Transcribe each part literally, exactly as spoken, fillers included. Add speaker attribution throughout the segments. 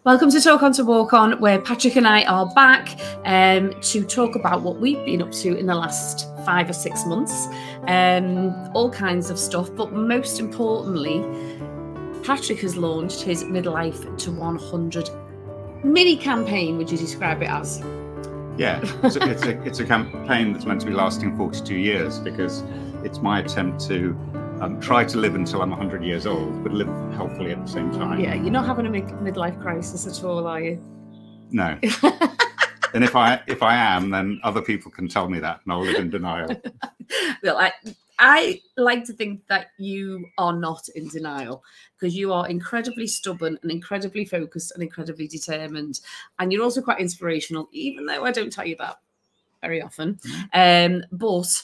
Speaker 1: Welcome to Talk On to Walk On, where Patrick and I are back um, to talk about what we've been up to in the last five or six months. Um, all kinds of stuff, but most importantly, Patrick has launched his Midlife to one hundred mini campaign. Would you describe it as?
Speaker 2: Yeah, it's a, it's a, it's a campaign that's meant to be lasting forty-two years because it's my attempt to Um, try to live until I'm one hundred years old, but live healthily at the same time.
Speaker 1: Yeah, you're not having a mid- midlife crisis at all, are you?
Speaker 2: No. And if I if I am, then other people can tell me that, and I'll live in denial.
Speaker 1: Well, I I like to think that you are not in denial, because you are incredibly stubborn and incredibly focused and incredibly determined, and you're also quite inspirational, even though I don't tell you that very often. Mm-hmm. Um, but.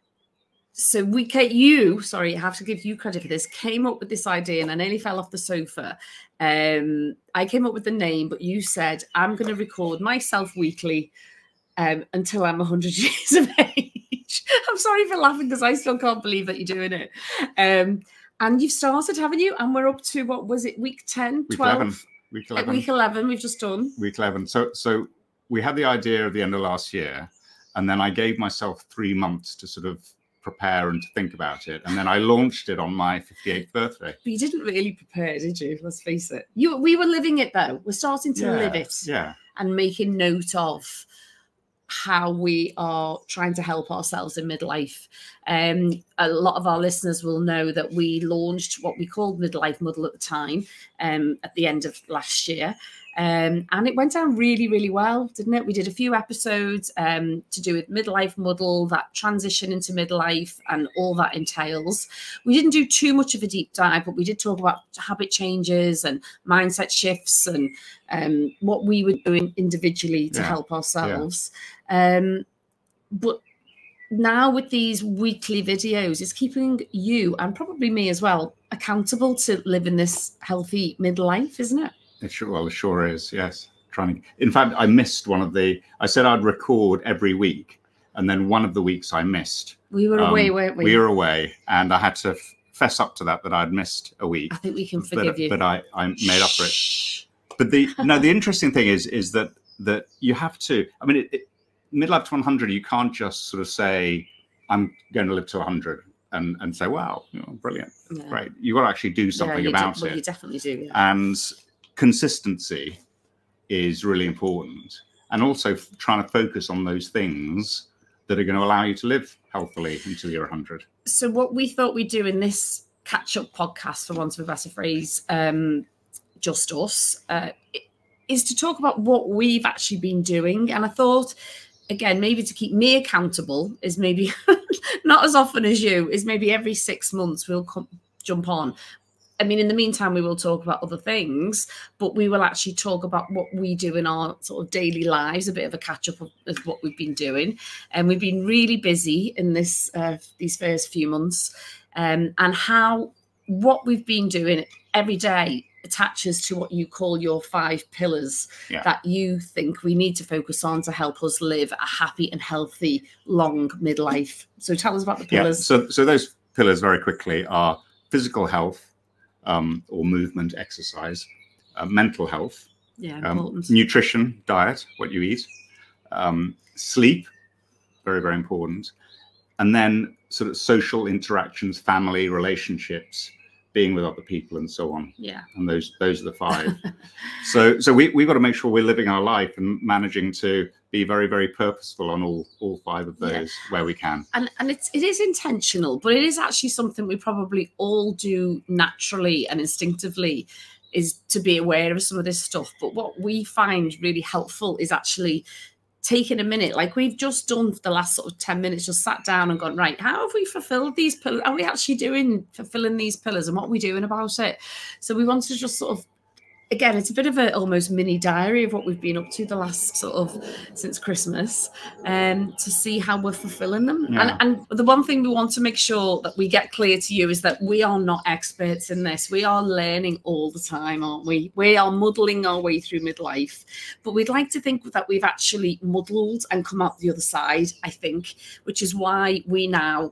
Speaker 1: So we came, you, sorry, I have to give you credit for this, came up with this idea, and I nearly fell off the sofa. Um, I came up with the name, but you said, I'm going to record myself weekly um, until I'm one hundred years of age. I'm sorry for laughing because I still can't believe that you're doing it. Um, and you've started, haven't you? And we're up to, what was it, week ten,
Speaker 2: week
Speaker 1: twelve?
Speaker 2: eleven. Week eleven.
Speaker 1: Week eleven, we've just done.
Speaker 2: Week eleven. So, so we had the idea at the end of last year, and then I gave myself three months to sort of prepare and to think about it, and then I launched it on my fifty-eighth birthday.
Speaker 1: But you didn't really prepare, did you? Let's face it. You, we were living it though. We're starting to
Speaker 2: yeah,
Speaker 1: live it,
Speaker 2: yeah,
Speaker 1: and making note of how we are trying to help ourselves in midlife. Um, a lot of our listeners will know that we launched what we called Midlife Muddle at the time, um, at the end of last year. Um, and it went down really, really well, didn't it? We did a few episodes um, to do with midlife muddle, that transition into midlife and all that entails. We didn't do too much of a deep dive, but we did talk about habit changes and mindset shifts and um, what we were doing individually to
Speaker 2: yeah.
Speaker 1: help ourselves. Yeah. Um, but now with these weekly videos, it's keeping you and probably me as well accountable to living this healthy midlife, isn't it?
Speaker 2: It sure, well, it sure is, yes. Trying to, in fact, I missed one of the, I said I'd record every week, and then one of the weeks I missed.
Speaker 1: We were um, away, weren't we?
Speaker 2: We were away, and I had to f- fess up to that, that I'd missed a week.
Speaker 1: I think we can forgive
Speaker 2: but,
Speaker 1: you.
Speaker 2: But I, I made up for it. But the, no, the interesting thing is, is that, that you have to, I mean, it, it, midlife to one hundred, you can't just sort of say, I'm going to live to one hundred. And, and say, wow, you know, brilliant, yeah. Great. You've got to actually do something
Speaker 1: yeah,
Speaker 2: about
Speaker 1: do, well,
Speaker 2: it.
Speaker 1: You definitely do, yeah.
Speaker 2: And consistency is really important, and also f- trying to focus on those things that are going to allow you to live healthily until you're one hundred.
Speaker 1: So what we thought we'd do in this catch-up podcast, for want of a better phrase, um, just us, uh, is to talk about what we've actually been doing. And I thought, again, maybe to keep me accountable is maybe not as often as you, is maybe every six months we'll come, jump on. I mean, in the meantime, we will talk about other things, but we will actually talk about what we do in our sort of daily lives, a bit of a catch up of, of what we've been doing. And we've been really busy in this uh, these first few months, um, and how what we've been doing every day attaches to what you call your five pillars yeah. that you think we need to focus on to help us live a happy and healthy, long midlife. So tell us about the pillars.
Speaker 2: Yeah. So, so those pillars very quickly are physical health, Um, or movement, exercise, uh, mental health,
Speaker 1: yeah,
Speaker 2: um, nutrition, diet, what you eat, um, sleep, very, very important. And then sort of social interactions, family relationships, being with other people and so on.
Speaker 1: Yeah.
Speaker 2: And those those are the five. so so we, we've got to make sure we're living our life and managing to be very, very purposeful on all all five of those yeah. where we can.
Speaker 1: And and it's it is intentional, but it is actually something we probably all do naturally and instinctively, is to be aware of some of this stuff. But what we find really helpful is actually taking a minute, like we've just done for the last sort of ten minutes, just sat down and gone, right, how have we fulfilled these pillars? Are we actually doing fulfilling these pillars, and what are we doing about it? So we wanted to just sort of, again, it's a bit of a almost mini diary of what we've been up to the last sort of since Christmas, um, to see how we're fulfilling them. Yeah. And, and the one thing we want to make sure that we get clear to you is that we are not experts in this. We are learning all the time, aren't we? We are muddling our way through midlife, but we'd like to think that we've actually muddled and come out the other side, I think, which is why we now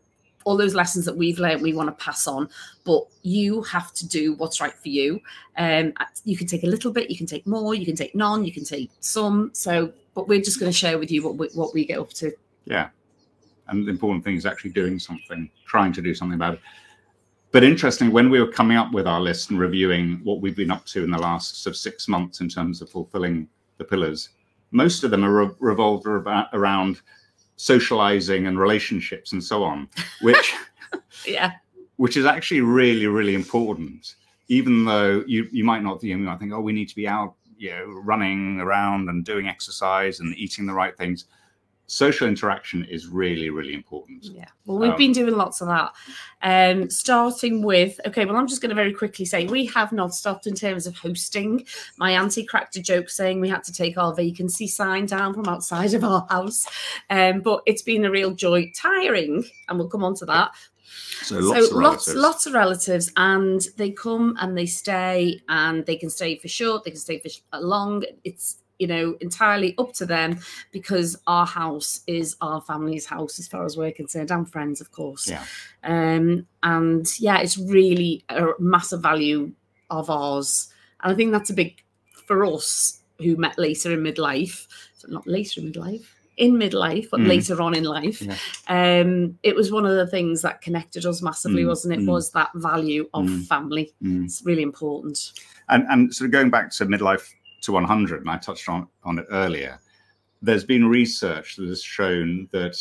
Speaker 1: all those lessons that we've learned, we want to pass on, but you have to do what's right for you. Um, you can take a little bit, you can take more, you can take none, you can take some. So, but we're just going to share with you what we, what we get up to.
Speaker 2: Yeah. And the important thing is actually doing something, trying to do something about it. But interestingly, when we were coming up with our list and reviewing what we've been up to in the last sort of six months in terms of fulfilling the pillars, most of them are re- revolved about, around socializing and relationships and so on, which,
Speaker 1: yeah,
Speaker 2: which is actually really, really important. Even though you, you might not, you might think, oh, we need to be out, you know, running around and doing exercise and eating the right things. Social interaction is really, really important.
Speaker 1: Yeah. Well, we've um, been doing lots of that. Um, starting with, okay, well, I'm just going to very quickly say we have not stopped in terms of hosting. My auntie cracked a joke saying we had to take our vacancy sign down from outside of our house. Um, but it's been a real joy, tiring, and we'll come on to that.
Speaker 2: So lots
Speaker 1: so
Speaker 2: of
Speaker 1: lots,
Speaker 2: relatives.
Speaker 1: lots of relatives, and they come and they stay, and they can stay for short, they can stay for long. It's, you know, entirely up to them, because our house is our family's house as far as we're concerned, and friends, of course.
Speaker 2: Yeah.
Speaker 1: Um, and yeah, it's really a massive value of ours. And I think that's a big, for us who met later in midlife, so not later in midlife, in midlife, but mm. later on in life, yeah. um, it was one of the things that connected us massively, mm. wasn't it? Mm. Was that value of mm. family. Mm. It's really important.
Speaker 2: And, and sort of going back to midlife to one hundred, and I touched on, on it earlier, there's been research that has shown that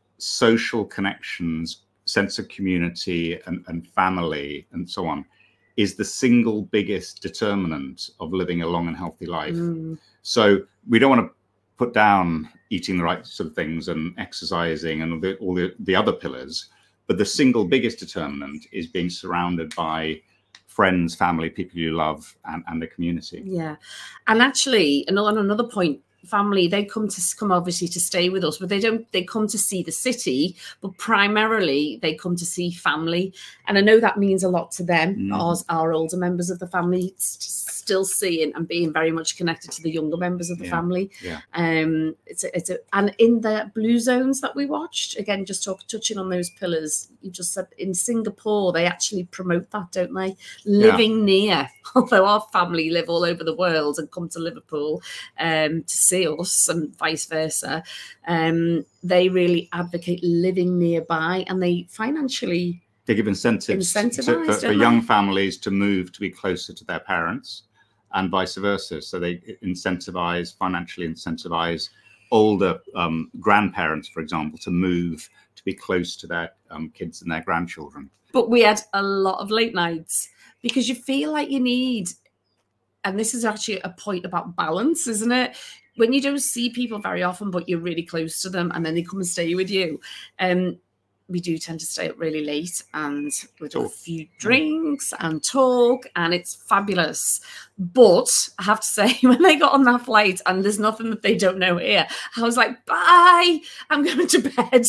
Speaker 2: social connections, sense of community and, and family and so on is the single biggest determinant of living a long and healthy life. Mm. So we don't want to put down eating the right sort of things and exercising and all the, all the, the other pillars, but the single biggest determinant is being surrounded by friends, family, people you love, and, and the community.
Speaker 1: Yeah. And actually, and on another point, family, they come to come obviously to stay with us, but they don't, they come to see the city, but primarily they come to see family. And I know that means a lot to them, mm. as our older members of the family, still seeing and being very much connected to the younger members of the
Speaker 2: yeah.
Speaker 1: family.
Speaker 2: Yeah.
Speaker 1: Um, it's a, it's a, and in the blue zones that we watched, again, just talk, touching on those pillars, you just said in Singapore, they actually promote that, don't they? Living yeah. near, although our family live all over the world and come to Liverpool um, to see us and vice versa. Um, they really advocate living nearby, and they financially
Speaker 2: they give incentives to, for, for young families to move to be closer to their parents, and vice versa. So they incentivize, financially incentivize older um, grandparents, for example, to move to be close to their um, kids and their grandchildren.
Speaker 1: But we had a lot of late nights because you feel like you need, and this is actually a point about balance, isn't it? When you don't see people very often, but you're really close to them, and then they come and stay with you. Um, we do tend to stay up really late and with talk. a few drinks and talk, and it's fabulous. But I have to say, when they got on that flight, and there's nothing that they don't know here, I was like, bye, I'm going to bed.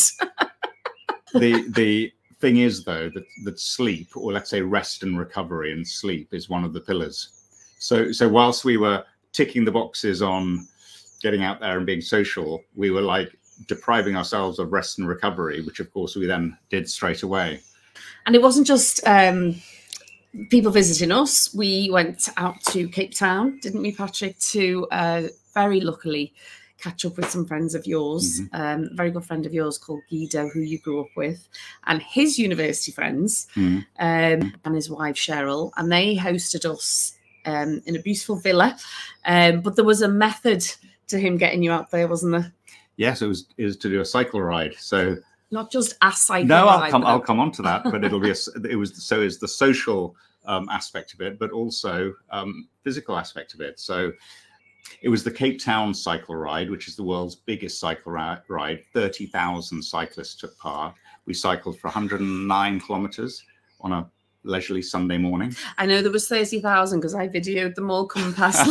Speaker 2: the the thing is, though, that, that sleep, or let's say rest and recovery and sleep, is one of the pillars. So, so whilst we were ticking the boxes on getting out there and being social, we were like depriving ourselves of rest and recovery, which of course we then did straight away.
Speaker 1: And it wasn't just um, people visiting us. We went out to Cape Town, didn't we, Patrick, to uh, very luckily catch up with some friends of yours, mm-hmm. um, a very good friend of yours called Guido, who you grew up with, and his university friends, mm-hmm. um, and his wife Cheryl, and they hosted us um, in a beautiful villa. Um, but there was a method to him getting you out there, wasn't there?
Speaker 2: Yes, it was, it was to do a cycle ride. So
Speaker 1: not just a cycle
Speaker 2: no,
Speaker 1: ride.
Speaker 2: No, I'll come. I'll come on to that. But it'll be a, it was so is the social um, aspect of it, but also um, physical aspect of it. So it was the Cape Town cycle ride, which is the world's biggest cycle ra- ride. Thirty thousand cyclists took part. We cycled for one hundred nine kilometers on a leisurely Sunday morning.
Speaker 1: I know there was thirty thousand because I videoed them all coming past.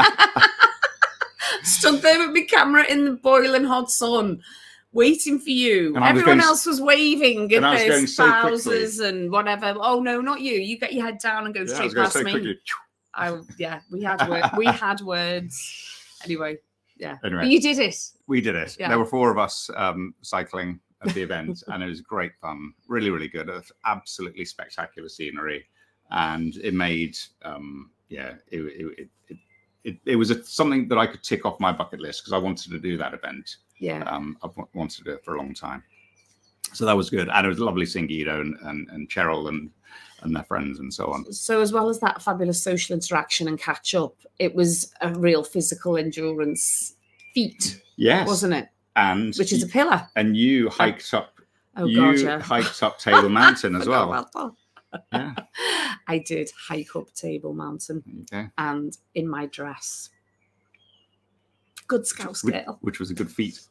Speaker 1: Stood there with my camera in the boiling hot sun, waiting for you. And everyone was else was waving at their spouses so and whatever. Oh no, not you! You get your head down and go yeah, straight past so me. I, yeah, we had word, we had words. Anyway, yeah.
Speaker 2: Anyway,
Speaker 1: but you did it.
Speaker 2: We did it. Yeah. There were four of us um, cycling at the event, and it was great fun. Really, really good. Absolutely spectacular scenery, and it made um, yeah, it it it, it, it was a, something that I could tick off my bucket list because I wanted to do that event.
Speaker 1: Yeah,
Speaker 2: um, I've wanted to do it for a long time. So that was good, and it was lovely seeing Guido and, and, and Cheryl and and their friends and so on.
Speaker 1: So as well as that fabulous social interaction and catch up, it was a real physical endurance feat.
Speaker 2: Yes,
Speaker 1: wasn't it?
Speaker 2: And
Speaker 1: which is a pillar.
Speaker 2: And you hiked up.
Speaker 1: Oh
Speaker 2: you
Speaker 1: God, yeah.
Speaker 2: hiked up Table Mountain as well.
Speaker 1: Yeah, I did hike up Table Mountain.
Speaker 2: Okay.
Speaker 1: And in my dress. Good Scouse
Speaker 2: which,
Speaker 1: girl.
Speaker 2: Which was a good feat.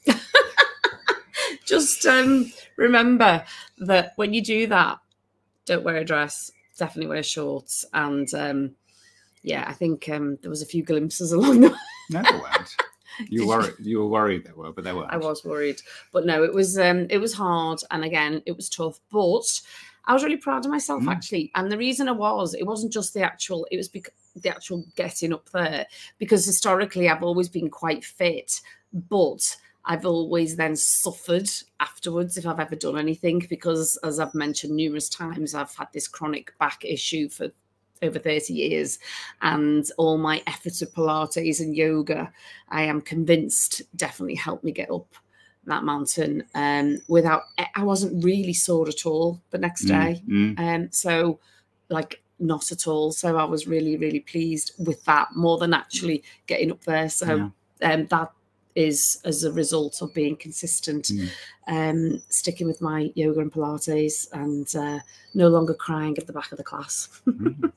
Speaker 1: Just um, remember that when you do that, don't wear a dress. Definitely wear shorts. And um, yeah, I think um, there was a few glimpses along the way.
Speaker 2: No, there weren't. You were worried. You were worried there were, but there weren't.
Speaker 1: I was worried, but no, it was um, it was hard, and again, it was tough. But I was really proud of myself mm. actually, and the reason I was, it wasn't just the actual. It was because the actual getting up there, because historically I've always been quite fit, but I've always then suffered afterwards if I've ever done anything, because as I've mentioned numerous times, I've had this chronic back issue for over thirty years, and all my efforts of Pilates and yoga, I am convinced definitely helped me get up that mountain um, without, I wasn't really sore at all the next day.
Speaker 2: Mm, mm.
Speaker 1: Um, so like not at all. So I was really, really pleased with that more than actually getting up there. So yeah. um, that is as a result of being consistent, mm. um, sticking with my yoga and Pilates, and uh, no longer crying at the back of the class. Mm.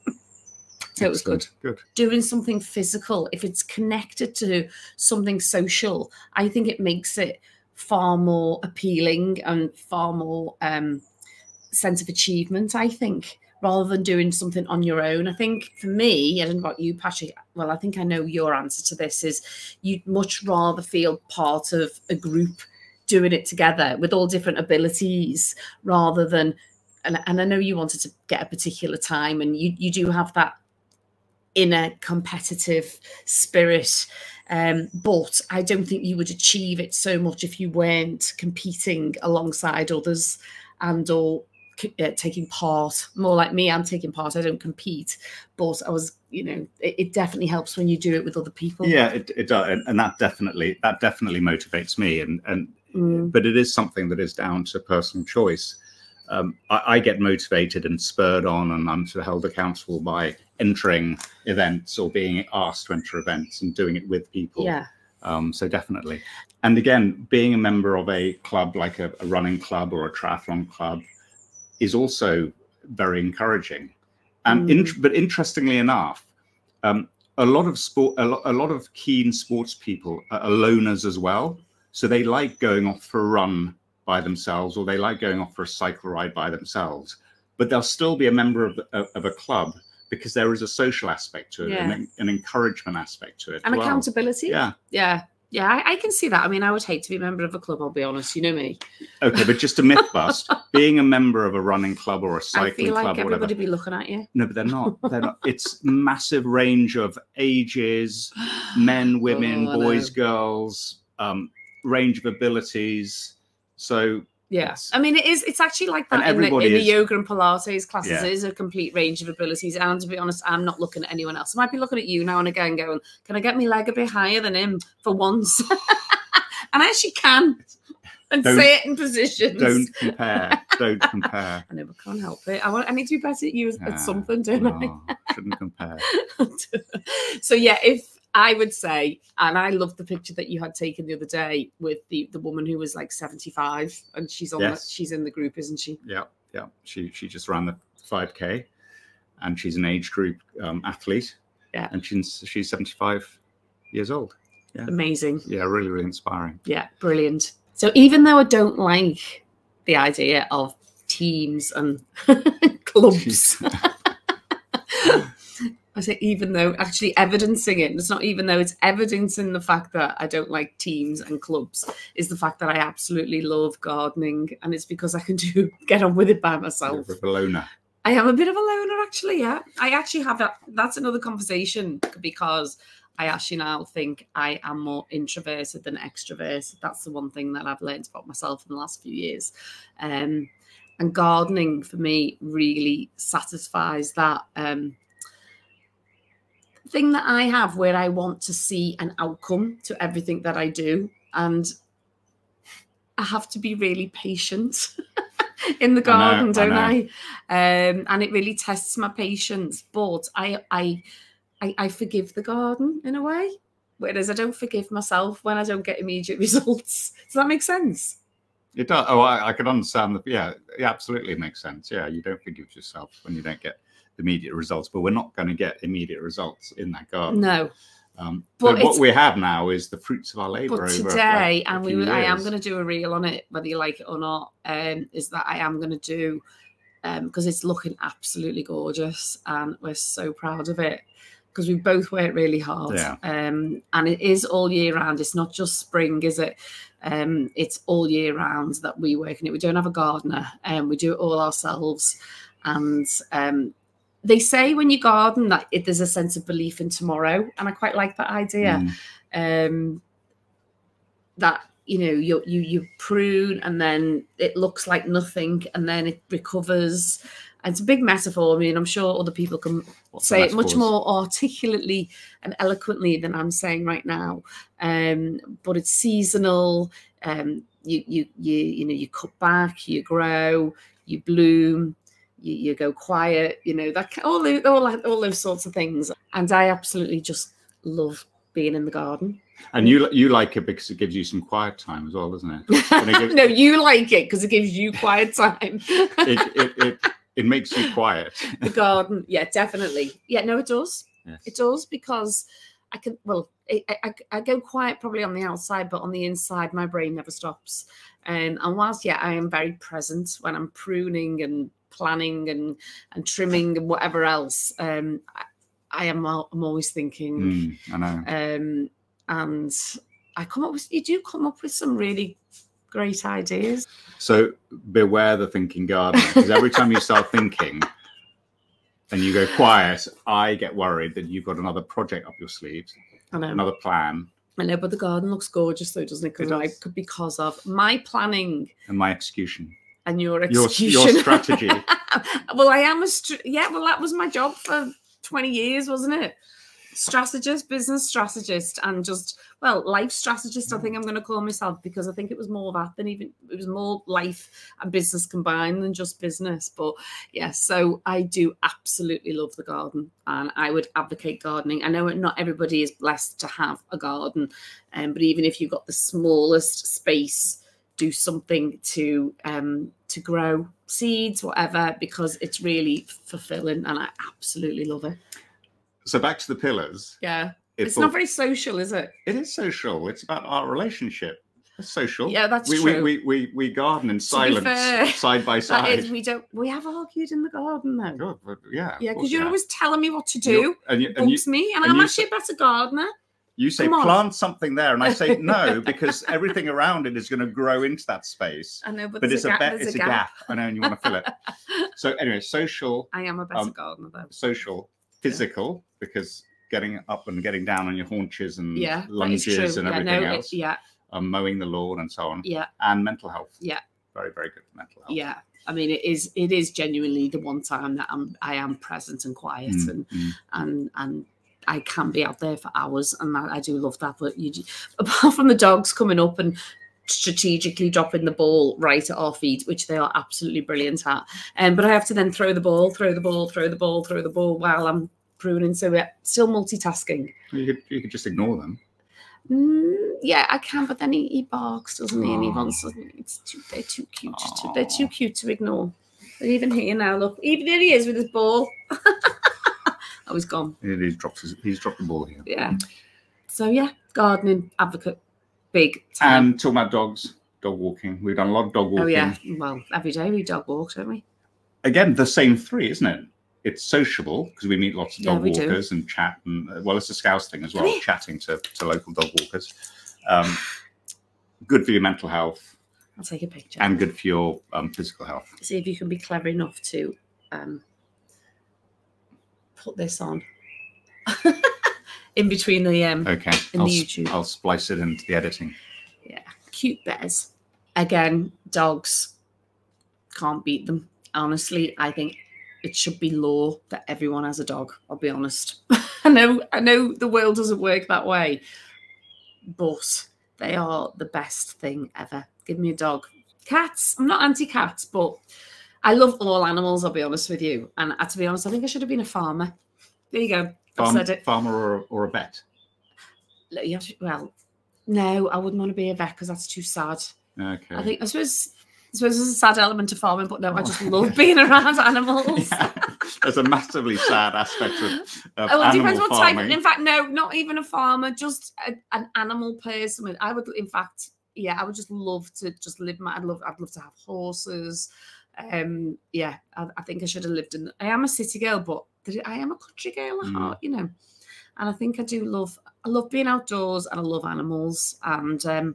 Speaker 1: So it was good.
Speaker 2: Good.
Speaker 1: Doing something physical, if it's connected to something social, I think it makes it far more appealing and far more um, sense of achievement, I think, rather than doing something on your own. I think for me, I don't know about you, Patrick, well, I think I know your answer to this is you'd much rather feel part of a group doing it together with all different abilities rather than, and, and I know you wanted to get a particular time, and you, you do have that inner competitive spirit, um, but I don't think you would achieve it so much if you weren't competing alongside others and or uh, taking part. More like me, I'm taking part. I don't compete, but I was, you know, it, it definitely helps when you do it with other people.
Speaker 2: Yeah, it, it does, and, and that definitely that definitely motivates me. And and mm. but it is something that is down to personal choice. Um, I, I get motivated and spurred on, and I'm sort of held accountable by entering events or being asked to enter events and doing it with people.
Speaker 1: Yeah.
Speaker 2: Um, so definitely. And again, being a member of a club like a, a running club or a triathlon club is also very encouraging. And mm. in, but interestingly enough, um, a lot of sport, a lot, a lot of keen sports people are loners as well. So they like going off for a run by themselves, or they like going off for a cycle ride by themselves, but they'll still be a member of, of, of a club because there is a social aspect to it,
Speaker 1: yeah.
Speaker 2: and an encouragement aspect to it,
Speaker 1: and
Speaker 2: well.
Speaker 1: accountability.
Speaker 2: Yeah,
Speaker 1: yeah, yeah. I, I can see that. I mean, I would hate to be a member of a club. I'll be honest. You know me.
Speaker 2: Okay, but just a myth bust: being a member of a running club or a cycling
Speaker 1: I feel like
Speaker 2: club, or
Speaker 1: everybody
Speaker 2: whatever,
Speaker 1: be looking at you.
Speaker 2: No, but they're not. They're not. It's massive range of ages, men, women,
Speaker 1: oh,
Speaker 2: boys, girls, um, range of abilities. So.
Speaker 1: Yes, I mean it is. It's actually like that in the, in the yoga and Pilates classes. Yeah. It is a complete range of abilities, and to be honest, I'm not looking at anyone else. I might be looking at you now and again, going, "Can I get my leg a bit higher than him for once?" And I actually can, and don't, say it in positions.
Speaker 2: Don't compare. Don't compare.
Speaker 1: I never can't help it. I want. I need to be better at you at something, don't
Speaker 2: no, I? Shouldn't compare.
Speaker 1: So yeah, if. I would say, and I loved the picture that you had taken the other day with the, the woman who was like seventy-five, and she's on yes. the, she's in the group, isn't she?
Speaker 2: Yeah, yeah. She she just ran the five K, and she's an age group um, athlete.
Speaker 1: Yeah,
Speaker 2: and she's she's seventy-five years old. Yeah,
Speaker 1: amazing.
Speaker 2: Yeah, really really inspiring.
Speaker 1: Yeah, brilliant. So even though I don't like the idea of teams and clubs. I say even though actually evidencing it, it's not even though it's evidencing the fact that I don't like teams and clubs, is the fact that I absolutely love gardening, and it's because I can do get on with it by myself.
Speaker 2: You're a loner.
Speaker 1: I am a bit of a loner, actually, yeah. I actually have that. That's another conversation, because I actually now think I am more introverted than extroverted. That's the one thing that I've learned about myself in the last few years. Um, and gardening for me really satisfies that um, thing that I have where I want to see an outcome to everything that I do. And I have to be really patient in the garden, I know, don't I? I? Um, and it really tests my patience. But I, I, I, I forgive the garden in a way, whereas I don't forgive myself when I don't get immediate results. Does that make sense?
Speaker 2: It does. Oh, I, I can understand that. Yeah, it absolutely makes sense. Yeah, you don't forgive yourself when you don't get immediate results. But we're not going to get immediate results in that garden.
Speaker 1: No.
Speaker 2: Um, but, but what we have now is the fruits of our labour.
Speaker 1: But
Speaker 2: over
Speaker 1: today,
Speaker 2: like a
Speaker 1: and we, I am going to do a reel on it, whether you like it or not. Um, is that I am going to do because um, it's looking absolutely gorgeous, and we're so proud of it because we both work really hard.
Speaker 2: Yeah.
Speaker 1: Um, and it is all year round. It's not just spring, is it? Um, it's all year round that we work in it. We don't have a gardener, and um, we do it all ourselves. And um, they say when you garden that it, there's a sense of belief in tomorrow, and I quite like that idea. Mm. Um, that you know you you you prune, and then it looks like nothing, and then it recovers. And it's a big metaphor. I mean, I'm sure other people can What's say it much more articulately and eloquently than I'm saying right now. Um, but it's seasonal. Um, you you you you know you cut back, you grow, you bloom. You, you go quiet, you know, that all, all, all those sorts of things. And I absolutely just love being in the garden.
Speaker 2: And you you like it because it gives you some quiet time as well, doesn't it? it gives,
Speaker 1: no, you like it because it gives you quiet time.
Speaker 2: it, it, it, it makes you quiet.
Speaker 1: The garden, yeah, definitely. Yeah, no, it does.
Speaker 2: Yes.
Speaker 1: It does because I can, well, I, I, I go quiet probably on the outside, but on the inside, my brain never stops. Um, and whilst, yeah, I am very present when I'm pruning and planning and and trimming and whatever else, um I, I am I'm always thinking
Speaker 2: mm, I know
Speaker 1: um and I come up with you do come up with some really great ideas.
Speaker 2: So beware the thinking gardener, because every time you start thinking and you go quiet, I get worried that you've got another project up your sleeves.
Speaker 1: I know.
Speaker 2: Another plan.
Speaker 1: I know, but the garden looks gorgeous though, doesn't it? Because I could because of my planning
Speaker 2: and my execution.
Speaker 1: And your execution.
Speaker 2: Your, your strategy.
Speaker 1: Well, I am a, yeah, well, that was my job for twenty years, wasn't it? Strategist, business strategist, and just, well, life strategist, I think I'm going to call myself, because I think it was more that than even, it was more life and business combined than just business. But yeah, so I do absolutely love the garden, and I would advocate gardening. I know not everybody is blessed to have a garden, um, but even if you've got the smallest space, do something to um to grow seeds, whatever, because it's really fulfilling, and I absolutely love it.
Speaker 2: So back to the pillars.
Speaker 1: Yeah, it's, it's not very social, is it?
Speaker 2: It is social. It's about our relationship. It's social.
Speaker 1: Yeah, that's
Speaker 2: we,
Speaker 1: true.
Speaker 2: We, we we we garden in silence, side by side.
Speaker 1: That is, we don't. We have argued in the garden though.
Speaker 2: Good, but yeah.
Speaker 1: Yeah, because you're
Speaker 2: yeah.
Speaker 1: always telling me what to do.
Speaker 2: You're, and you, and
Speaker 1: bugs
Speaker 2: you,
Speaker 1: me, and,
Speaker 2: and
Speaker 1: I'm
Speaker 2: you,
Speaker 1: actually a better gardener.
Speaker 2: You say plant something there, and I say no, because everything around it is going to grow into that space.
Speaker 1: I know, but,
Speaker 2: but it's a,
Speaker 1: a, gap,
Speaker 2: be- it's
Speaker 1: a
Speaker 2: a
Speaker 1: gap.
Speaker 2: gap. I know, and you want to fill it. So anyway, social.
Speaker 1: I am a better
Speaker 2: um,
Speaker 1: gardener though.
Speaker 2: Social, physical, yeah. because getting up and getting down on your haunches and
Speaker 1: yeah,
Speaker 2: lunges and
Speaker 1: yeah,
Speaker 2: everything
Speaker 1: no,
Speaker 2: else.
Speaker 1: It, yeah.
Speaker 2: Um, mowing the lawn and so on.
Speaker 1: Yeah.
Speaker 2: And mental health.
Speaker 1: Yeah.
Speaker 2: Very, very good for mental health.
Speaker 1: Yeah. I mean, it is it is genuinely the one time that I'm I am present and quiet mm, and mm. and and I can be out there for hours, and I, I do love that. But you, apart from the dogs coming up and strategically dropping the ball right at our feet, which they are absolutely brilliant at, um, but I have to then throw the ball, throw the ball, throw the ball, throw the ball while I'm pruning. So we're still multitasking.
Speaker 2: You could you could just ignore them.
Speaker 1: Mm, yeah, I can, but then he, he barks, doesn't he? And he wants. It's too. They're too cute. To, they're too cute to ignore. They're even here now. Look, even there he is with his ball. Oh, he's gone.
Speaker 2: He's dropped. His, he's dropped the ball here.
Speaker 1: Yeah. So yeah, gardening advocate, big time.
Speaker 2: And talking about dogs, dog walking. We've done a lot of dog walking.
Speaker 1: Oh yeah. Well, every day we dog walk, don't we?
Speaker 2: Again, the same three, isn't it? It's sociable because we meet lots of dog
Speaker 1: yeah,
Speaker 2: walkers
Speaker 1: do.
Speaker 2: and chat, and uh, well, it's a Scouse thing as well, chatting to, to local dog walkers. Um, good for your mental health.
Speaker 1: I'll take a picture.
Speaker 2: And good for your um, physical health.
Speaker 1: See if you can be clever enough to um, put this on. in between the um.
Speaker 2: Okay.
Speaker 1: In
Speaker 2: I'll,
Speaker 1: the
Speaker 2: s-
Speaker 1: YouTube.
Speaker 2: I'll splice it into the editing.
Speaker 1: Yeah, cute bears. Again, dogs, can't beat them. Honestly, I think it should be law that everyone has a dog. I'll be honest. I know, I know the world doesn't work that way, but they are the best thing ever. Give me a dog. Cats, I'm not anti-cats, but I love all animals, I'll be honest with you. And uh, to be honest, I think I should have been a farmer. There you go.
Speaker 2: Farm,
Speaker 1: I've said it.
Speaker 2: Farmer or, or a vet?
Speaker 1: You have to, well, no, I wouldn't want to be a vet because that's too sad.
Speaker 2: Okay.
Speaker 1: I think, I suppose, I suppose there's a sad element to farming, but no, I just love being around animals.
Speaker 2: Yeah. There's a massively sad aspect of, of
Speaker 1: Oh, it
Speaker 2: animal
Speaker 1: depends what
Speaker 2: farming.
Speaker 1: type. In fact, no, not even a farmer, just a, an animal person. I would, in fact, yeah, I would just love to just live my. I'd love. I'd love to have horses. Um, yeah, I, I think I should have lived in. I am a city girl, but I am a country girl at
Speaker 2: Mm.
Speaker 1: heart, you know. And I think I do love. I love being outdoors, and I love animals, and um,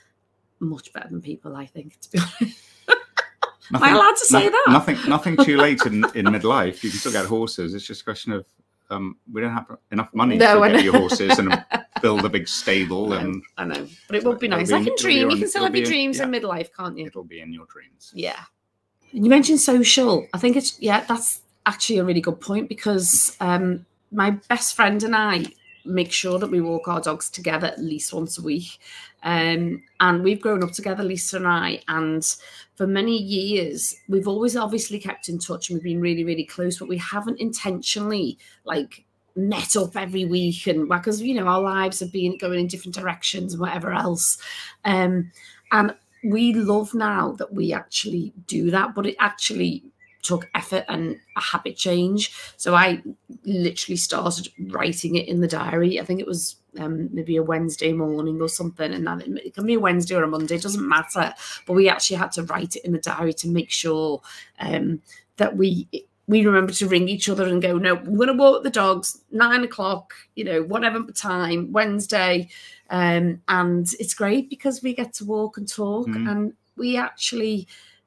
Speaker 1: much better than people, I think. To be honest.
Speaker 2: Nothing,
Speaker 1: Am I allowed to say
Speaker 2: no,
Speaker 1: that?
Speaker 2: Nothing, nothing too late in, in midlife. You can still get horses. It's just a question of um, we don't have enough money
Speaker 1: No, I
Speaker 2: to
Speaker 1: know.
Speaker 2: get your horses and build a big stable.
Speaker 1: I know,
Speaker 2: and
Speaker 1: I know, but it
Speaker 2: so
Speaker 1: would be
Speaker 2: it'll
Speaker 1: nice.
Speaker 2: be-
Speaker 1: I can
Speaker 2: it'll be
Speaker 1: dream. You
Speaker 2: on-
Speaker 1: can still
Speaker 2: it'll
Speaker 1: have your
Speaker 2: be-
Speaker 1: dreams in
Speaker 2: yeah.
Speaker 1: midlife, can't you?
Speaker 2: It'll be in your dreams.
Speaker 1: Yeah. You mentioned social. I think it's, yeah, that's actually a really good point because um, my best friend and I make sure that we walk our dogs together at least once a week. Um, and we've grown up together, Lisa and I, and for many years, we've always obviously kept in touch and we've been really, really close, but we haven't intentionally like met up every week and because, you know, our lives have been going in different directions and whatever else. Um, and we love now that we actually do that, but it actually took effort and a habit change. So I literally started writing it in the diary. I think it was um, maybe a Wednesday morning or something, and that it can be a Wednesday or a Monday, it doesn't matter. But we actually had to write it in the diary to make sure um, that we we remember to ring each other and go, no, we're going to walk the dogs nine o'clock, you know, whatever time, Wednesday. Um, and it's great because we get to walk and talk
Speaker 2: Mm.
Speaker 1: and we actually,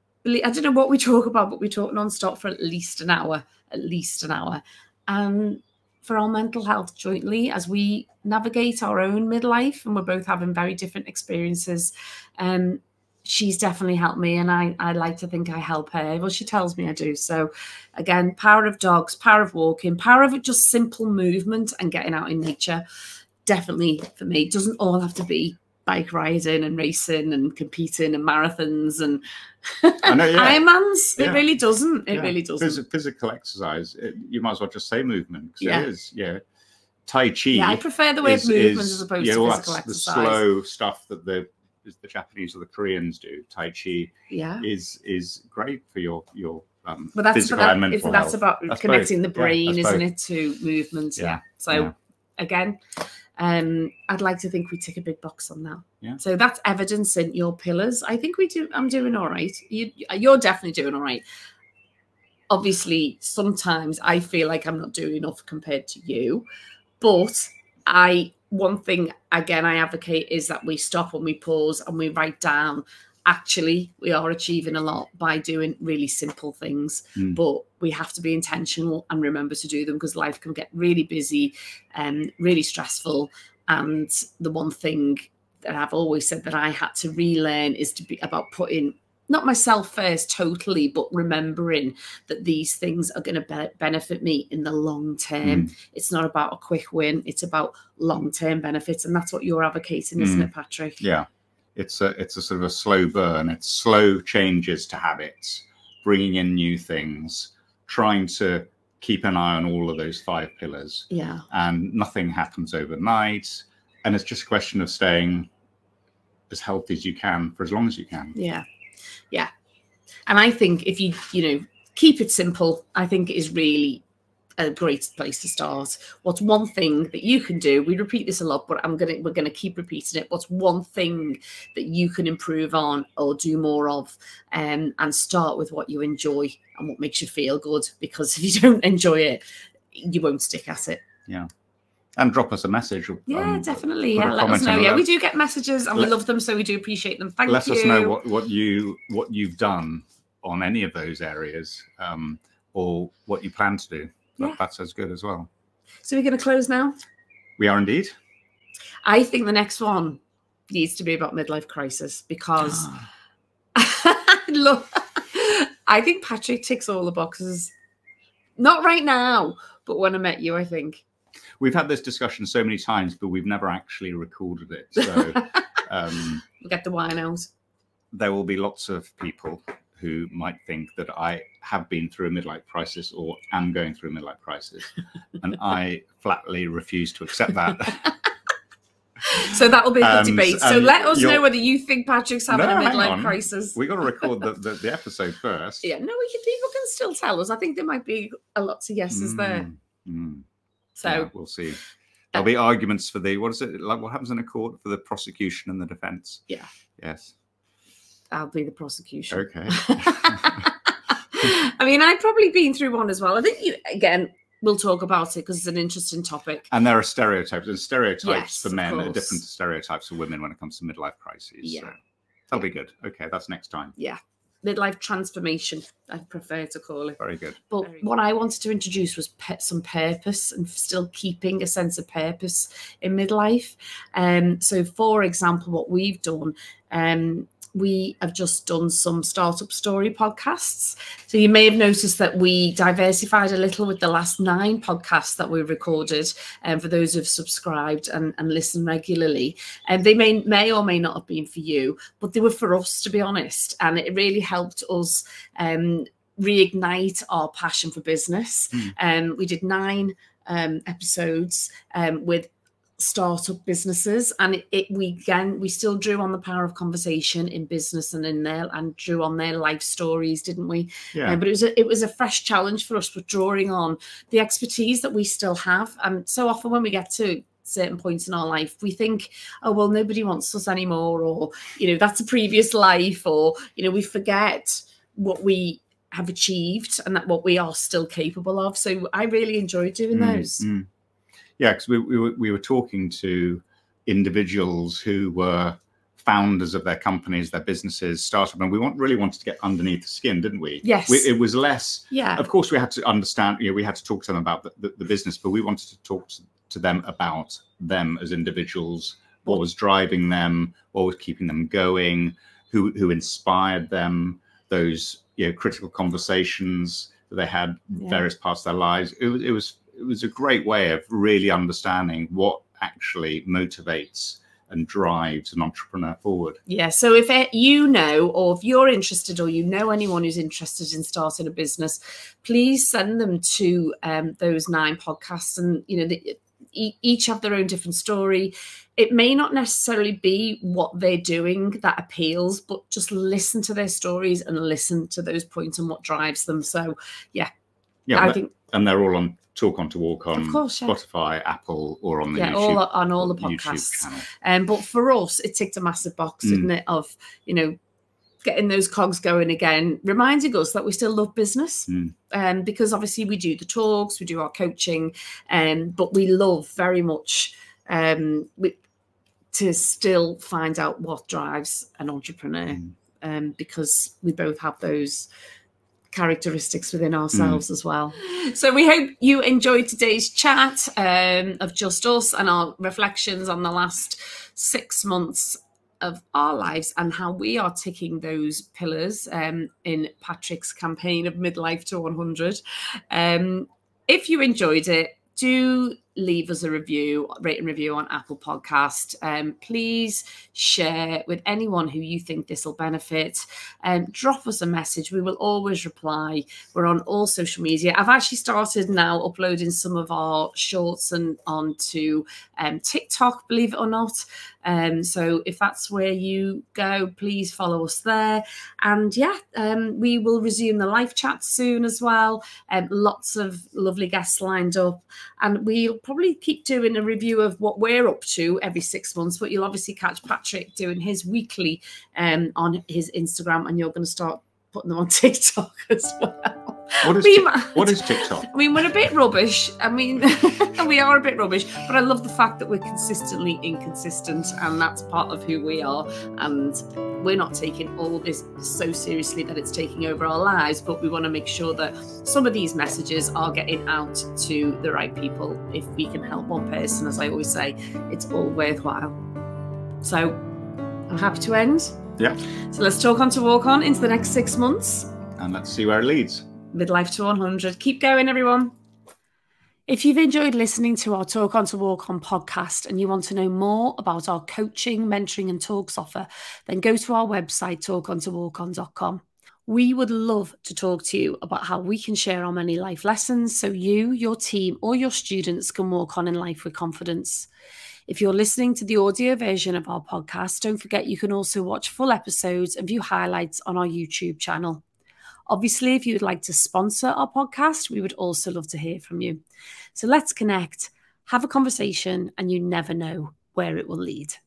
Speaker 1: I don't know what we talk about, but we talk nonstop for at least an hour, at least an hour. And for our mental health jointly, as we navigate our own midlife, and we're both having very different experiences, um, she's definitely helped me, and I, I like to think I help her. Well, she tells me I do. So again, power of dogs, power of walking, power of just simple movement and getting out in nature. Definitely for me, it doesn't all have to be bike riding and racing and competing and marathons and
Speaker 2: I know, yeah.
Speaker 1: Ironmans. It
Speaker 2: Yeah.
Speaker 1: really doesn't. It
Speaker 2: Yeah.
Speaker 1: really doesn't.
Speaker 2: Phys- physical exercise. It, you might as well just say movement. 'Cause
Speaker 1: Yeah.
Speaker 2: It is. Yeah. Tai Chi.
Speaker 1: Yeah, I prefer the word
Speaker 2: is,
Speaker 1: movement
Speaker 2: is-
Speaker 1: as opposed
Speaker 2: yeah,
Speaker 1: to
Speaker 2: all
Speaker 1: physical
Speaker 2: that's
Speaker 1: exercise.
Speaker 2: The slow stuff that the is the Japanese or the Koreans do. Tai Chi
Speaker 1: Yeah.
Speaker 2: is is great for your your um,
Speaker 1: But that's,
Speaker 2: physical
Speaker 1: but that,
Speaker 2: and mental
Speaker 1: it's- that's
Speaker 2: health.
Speaker 1: about
Speaker 2: That's
Speaker 1: connecting
Speaker 2: both.
Speaker 1: the
Speaker 2: Yeah,
Speaker 1: brain,
Speaker 2: that's
Speaker 1: isn't
Speaker 2: both.
Speaker 1: it, to movement? Yeah.
Speaker 2: Yeah.
Speaker 1: So
Speaker 2: Yeah.
Speaker 1: again, um, I'd like to think we tick a big box on that.
Speaker 2: Yeah.
Speaker 1: So that's evidence in your pillars. I think we do. I'm doing all right. You, you're definitely doing all right. Obviously, sometimes I feel like I'm not doing enough compared to you, but I one thing again I advocate is that we stop and we pause and we write down. Actually, we are achieving a lot by doing really simple things,
Speaker 2: Mm.
Speaker 1: but we have to be intentional and remember to do them because life can get really busy and really stressful. And the one thing that I've always said that I had to relearn is to be about putting not myself first totally, but remembering that these things are going to be- benefit me in the long term.
Speaker 2: Mm.
Speaker 1: It's not about a quick win. It's about long-term benefits. And that's what you're advocating, isn't
Speaker 2: Mm.
Speaker 1: it, Patrick?
Speaker 2: Yeah. It's a it's a sort of a slow burn. It's slow changes to habits, bringing in new things, trying to keep an eye on all of those five pillars.
Speaker 1: Yeah.
Speaker 2: And nothing happens overnight. And it's just a question of staying as healthy as you can for as long as you can.
Speaker 1: Yeah. Yeah. And I think if you, you know, keep it simple, I think it is really a great place to start. What's one thing that you can do? We repeat this a lot, but I'm gonna we're gonna keep repeating it. What's one thing that you can improve on or do more of? Um, and start with what you enjoy and what makes you feel good. Because if you don't enjoy it, you won't stick at it.
Speaker 2: Yeah. And drop us a message.
Speaker 1: Yeah,
Speaker 2: um,
Speaker 1: definitely.
Speaker 2: put a
Speaker 1: Yeah, let us
Speaker 2: comment
Speaker 1: know.
Speaker 2: in
Speaker 1: Yeah,
Speaker 2: below.
Speaker 1: we do get messages and we
Speaker 2: Let-
Speaker 1: love them, so we do appreciate them. Thank
Speaker 2: Let
Speaker 1: you.
Speaker 2: us know what, what you what you've done on any of those areas, um, or what you plan to do. That,
Speaker 1: Yeah.
Speaker 2: That's as good as well.
Speaker 1: So we're going to close now.
Speaker 2: We are indeed.
Speaker 1: I think the next one needs to be about midlife crisis because look, I think Patrick ticks all the boxes. Not right now, but when I met you, I think.
Speaker 2: We've had this discussion so many times, but we've never actually recorded it. So um,
Speaker 1: we'll get the wine out.
Speaker 2: There will be lots of people who might think that I have been through a midlife crisis or am going through a midlife crisis. And I flatly refuse to accept that.
Speaker 1: So that will be a good
Speaker 2: Um,
Speaker 1: debate. So
Speaker 2: um,
Speaker 1: let us
Speaker 2: you're-
Speaker 1: know whether you think Patrick's having
Speaker 2: No,
Speaker 1: a
Speaker 2: hang
Speaker 1: midlife
Speaker 2: on.
Speaker 1: crisis.
Speaker 2: We got to record the, the, the episode first.
Speaker 1: Yeah, no, we can, people can still tell us. I think there might be a lot of yeses there.
Speaker 2: Mm, mm.
Speaker 1: So
Speaker 2: Yeah, we'll see. There'll be arguments for the, what is it, like what happens in a court for the prosecution and the defense?
Speaker 1: Yeah.
Speaker 2: Yes.
Speaker 1: I'll be the prosecution.
Speaker 2: Okay.
Speaker 1: I mean, I've probably been through one as well. I think, you again, we'll talk about it because it's an interesting topic.
Speaker 2: And there are stereotypes, and stereotypes
Speaker 1: Yes,
Speaker 2: for
Speaker 1: of
Speaker 2: men are
Speaker 1: course.
Speaker 2: different to stereotypes for women when it comes to midlife crises.
Speaker 1: Yeah.
Speaker 2: So that'll be good. Okay, that's next time.
Speaker 1: Yeah. Midlife transformation, I prefer to call it.
Speaker 2: Very good.
Speaker 1: But
Speaker 3: Very
Speaker 1: what I wanted to introduce was pe- some purpose and still keeping a sense of purpose in midlife. Um, so, for example, what we've done, um, we have just done some startup story podcasts. So you may have noticed that we diversified a little with the last nine podcasts that we recorded. And um, for those who've subscribed and, and listen regularly, and they may may or may not have been for you, but they were for us, to be honest. And it really helped us um, reignite our passion for business.
Speaker 2: Mm.
Speaker 1: Um, we did nine um, episodes um, with startup businesses, and it, it we again we still drew on the power of conversation in business and in their and drew on their life stories, didn't we?
Speaker 2: Yeah.
Speaker 1: Uh, but it was a, it was a fresh challenge for us, with drawing on the expertise that we still have. And so often when we get to certain points in our life, we think, oh well, nobody wants us anymore, or you know, that's a previous life, or you know, we forget what we have achieved and that what we are still capable of. So I really enjoyed doing
Speaker 2: Mm,
Speaker 1: those.
Speaker 2: mm. Yeah, because we, we, were, we were talking to individuals who were founders of their companies, their businesses, startup, and we want, really wanted to get underneath the skin, didn't we?
Speaker 1: Yes.
Speaker 2: We, it was less,
Speaker 1: Yeah.
Speaker 2: of course, we had to understand, you know, we had to talk to them about the, the, the business, but we wanted to talk to, to them about them as individuals, what was driving them, what was keeping them going, who who inspired them, those, you know, critical conversations that they had
Speaker 1: Yeah.
Speaker 2: various parts of their lives. It was, it was, it was a great way of really understanding what actually motivates and drives an entrepreneur forward.
Speaker 1: Yeah. So if it, you know, or if you're interested, or you know anyone who's interested in starting a business, please send them to um, those nine podcasts. And, you know, the, e- each have their own different story. It may not necessarily be what they're doing that appeals, but just listen to their stories and listen to those points and what drives them. So, yeah,
Speaker 2: Yeah,
Speaker 1: I
Speaker 2: that-
Speaker 1: think,
Speaker 2: and they're all on Talk On To Walk on
Speaker 1: Of course, yeah.
Speaker 2: Spotify, Apple, or on the
Speaker 1: yeah,
Speaker 2: YouTube,
Speaker 1: all on all the
Speaker 2: YouTube
Speaker 1: podcasts.
Speaker 2: channel.
Speaker 1: Um, but for us, it ticked a massive box,
Speaker 2: Mm.
Speaker 1: didn't it? Of, you know, getting those cogs going again, reminding us that we still love business.
Speaker 2: Mm.
Speaker 1: Um, because obviously we do the talks, we do our coaching, um, but we love very much um, we, to still find out what drives an entrepreneur,
Speaker 2: Mm.
Speaker 1: um, because we both have those characteristics within ourselves as well. So we hope you enjoyed today's chat um, of just us and our reflections on the last six months of our lives and how we are ticking those pillars um, in Patrick's campaign of midlife to one hundred. Um, if you enjoyed it, do leave us a review, rate and review on Apple Podcast. Um, please share with anyone who you think this will benefit. Um, drop us a message. We will always reply. We're on all social media. I've actually started now uploading some of our shorts and onto um, TikTok, believe it or not. Um, so if that's where you go, please follow us there. And yeah, um, we will resume the live chat soon as well. Um, lots of lovely guests lined up. And we'll probably keep doing a review of what we're up to every six months. But you'll obviously catch Patrick doing his weekly um, on his Instagram, and you're going to start putting them on TikTok as well.
Speaker 2: What is,
Speaker 1: We
Speaker 2: Tik-
Speaker 1: might.
Speaker 2: what is TikTok?
Speaker 1: I mean, we're a bit rubbish. I mean, we are a bit rubbish, but I love the fact that we're consistently inconsistent, and that's part of who we are. And we're not taking all this so seriously that it's taking over our lives, but we want to make sure that some of these messages are getting out to the right people. If we can help one person, as I always say, it's all worthwhile. So I'm happy to end.
Speaker 2: Yeah.
Speaker 1: So let's talk on to walk on into the next six months.
Speaker 2: And let's see where it leads.
Speaker 1: Midlife to one hundred. Keep going, everyone. If you've enjoyed listening to our Talk On to Walk On podcast and you want to know more about our coaching, mentoring and talks offer, then go to our website, talk on to walk on dot com. We would love to talk to you about how we can share our many life lessons so you, your team or your students can walk on in life with confidence. If you're listening to the audio version of our podcast, don't forget you can also watch full episodes and view highlights on our YouTube channel. Obviously, if you would like to sponsor our podcast, we would also love to hear from you. So let's connect, have a conversation, and you never know where it will lead.